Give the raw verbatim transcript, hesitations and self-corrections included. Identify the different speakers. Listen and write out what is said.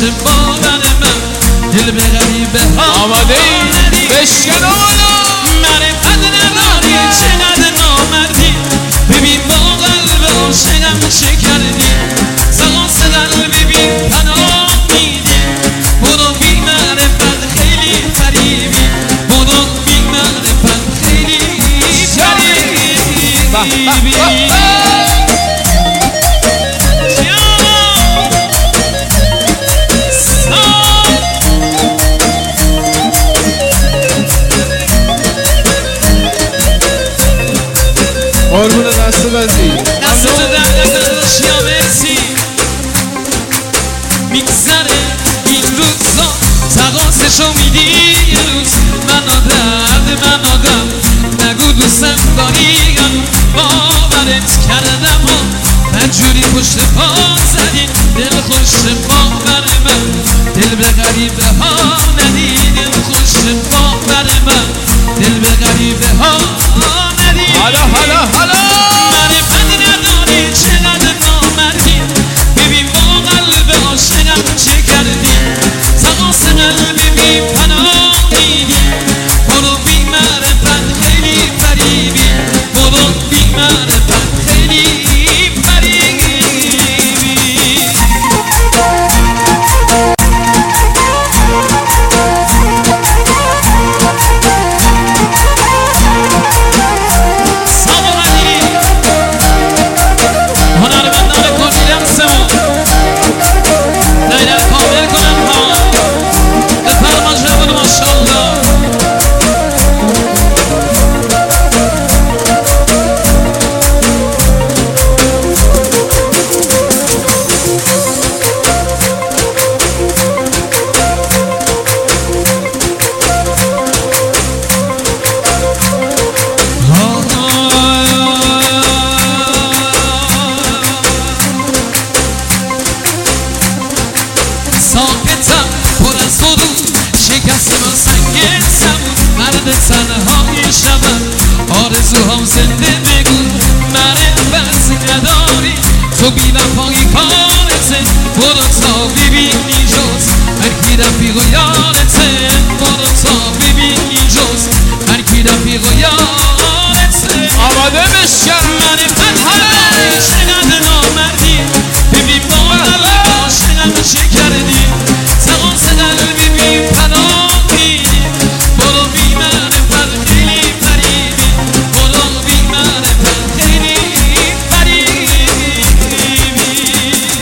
Speaker 1: باور من دل به غریبه ها
Speaker 2: آماده ای؟ بشکن آلا
Speaker 1: معرفت نداری چقدر نامردی ببین با قلب عاشقم چه کردی سقاس قلب ببین پناه میدی برو بی معرفت خیلی فریبی برو بی معرفت خیلی فریبی
Speaker 2: قربون دست بزی
Speaker 1: دست تو در دستش یا مرسی میگذره این روزا تقاسشو میدی یه روز من آدرد من آدم نگو دوستم داری یا باورت کردم ها بدجوری پشت پا زدی دل خوش باور من دل به غریبه ها ندی دل خوش باور من دل به غریبه ها ندی
Speaker 2: حالا حالا حالا
Speaker 1: معرفت نداری چقدر نامردی ببین با قلب عاشقم چه کردی تقاس قلب بی پناه میدی برو بی معرفت خیلی فریبی برو بی معرفت خیلی فریبی ساکتم پر از غرور شکست من سنگ سبود مرد تنهایی شبم آرزوهام زنده بگو معرفت نداری تو بی وفایی کارته برو تا ببینی جز هرکی رفیق و یارته برو تا ببینی جز هرکی رفیق و یارته
Speaker 2: آماده بشکن